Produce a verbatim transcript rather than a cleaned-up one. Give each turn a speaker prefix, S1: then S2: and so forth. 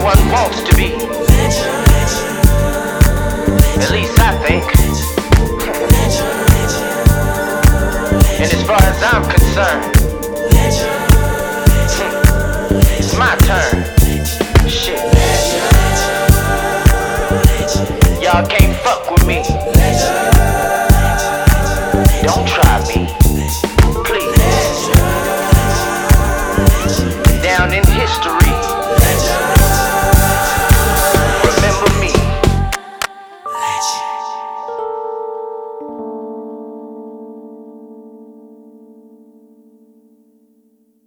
S1: everyone wants to be. At least I think. And as far as I'm concerned, it's my turn. Shit. Y'all can't